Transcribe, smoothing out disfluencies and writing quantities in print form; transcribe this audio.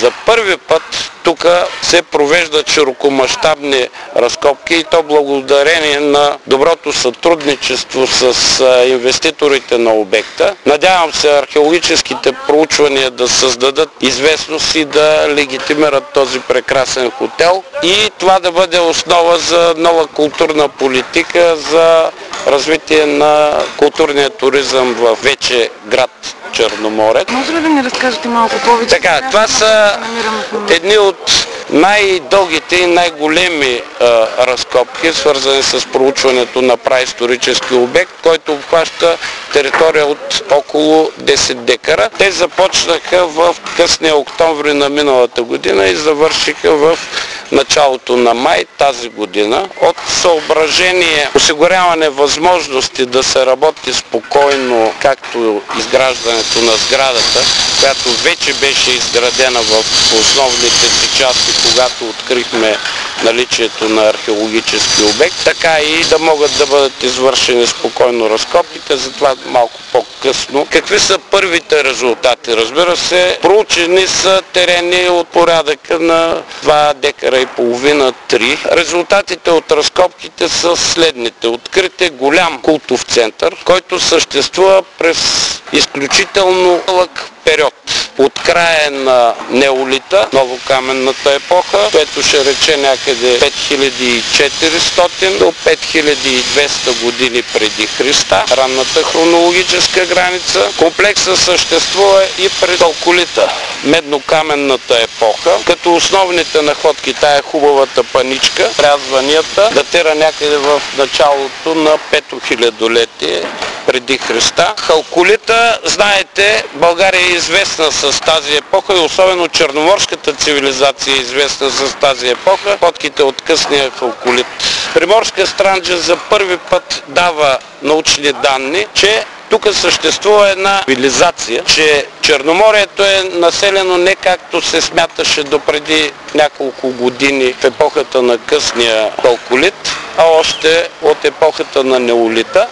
За първи път тук се провеждат широкомащабни разкопки и то благодарение на доброто сътрудничество с инвеститорите на обекта. Надявам се археологическите проучвания да създадат известност и да легитимират този прекрасен хотел и това да бъде основа за нова културна политика за развитие на културния туризъм в вече град Черноморец. Може ли да ни разкажете малко повече? Така, това са едни от най-дългите и най-големи разкопки, свързани с проучването на праисторически обект, който обхваща територия от около 10 декара. Те започнаха в късния октомври на миналата година и завършиха в началото на май тази година. От съображение осигуряване възможности да се работи спокойно, както изграждането на сградата, която вече беше изградена в основните си части, когато открихме наличието на археологически обект, така и да могат да бъдат извършени спокойно разкопите, затова малко по-късно. Какви са първите резултати? Разбира се, проучени са терени от порядъка на 2 декара и половина, 3. Резултатите от разкопките са следните. Открит е голям култов център, който съществува през изключително дълъг период. От края на неолита, новокаменната епоха, което ще рече някъде 5400 до 5200 години преди Христа, ранната хронологическа граница. Комплексът съществува и през халколита, меднокаменната епоха, като основните находки, тая хубавата паничка, рязванията, датира някъде в началото на 5-то хилядолетие преди Христа. Халколита, знаете, България е известна с тази епоха и особено черноморската цивилизация е известна с тази епоха. Фотките от късния халколит. Приморска Странджа за първи път дава научни данни, че тук съществува една цивилизация, че Черноморието е населено не както се смяташе допреди няколко години в епохата на късния халколит, а още от епохата на неолита.